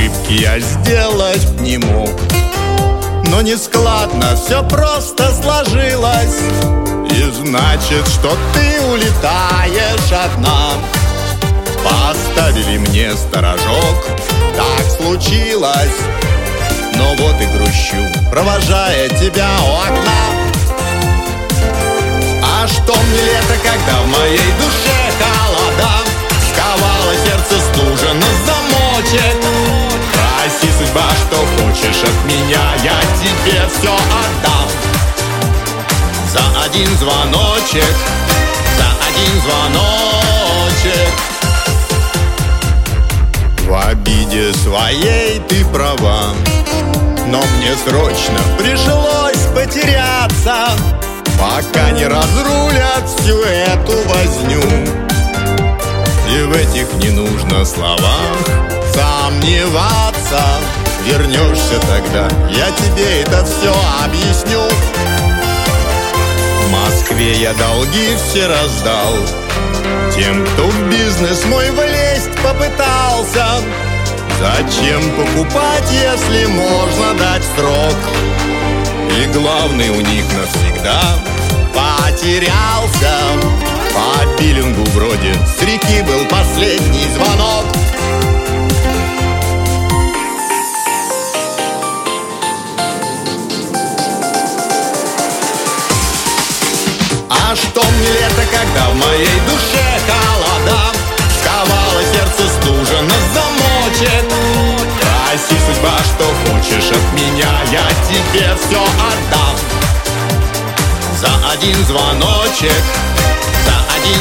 ошибки я сделать не мог. Но нескладно все просто сложилось, и значит, что ты улетаешь одна. Поставили мне сторожок, так случилось. Но вот и грущу, провожая тебя у окна. А что мне лето, когда в моей душе холода, сковало сердце стужа на замочек. Проси, судьба, что хочешь от меня, я тебе все отдам. За один звоночек, за один звоночек. В обиде своей ты права, но мне срочно пришлось потеряться, пока не разрулят всю эту возню. И в этих не нужно словах сомневаться. Вернешься тогда, я тебе это все объясню. В Москве я долги все раздал тем, кто в бизнес мой влезть попытался. Зачем покупать, если можно дать срок? И главный у них навсегда потерялся. По биллингу вроде с реки был последний звонок. А что мне лето, когда в моей душе холода, сковало сердце стужа на замочек. Проси, судьба, что хочешь от меня, я тебе все отдам. За один звоночек, за один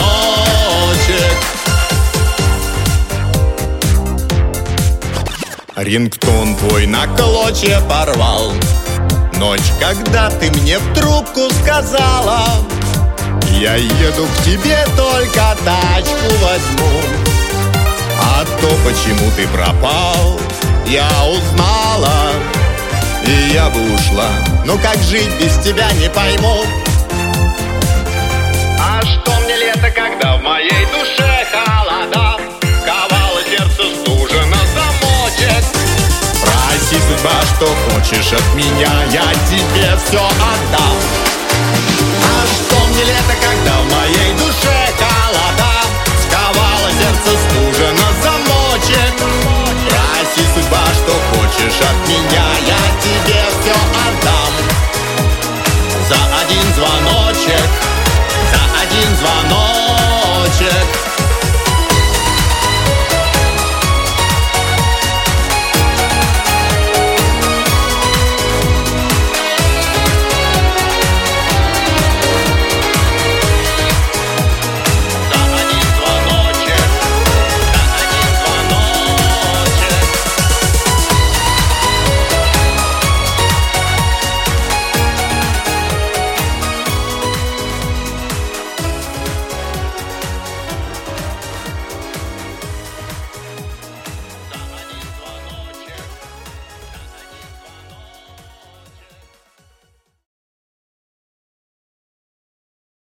звоночек. Рингтон твой на клочья порвал ночь, когда ты мне в трубку сказала: я еду к тебе, только тачку возьму. А то, почему ты пропал, я узнала, и я бы ушла, но как жить без тебя не пойму. А что мне лето, когда в моей душе холода, сковало сердце стужа на замочек. Проси, судьба, что хочешь от меня, я тебе все отдам. А что мне лето, когда в моей душе холода, сковало сердце стужа на замочек. Проси, судьба, что хочешь от меня,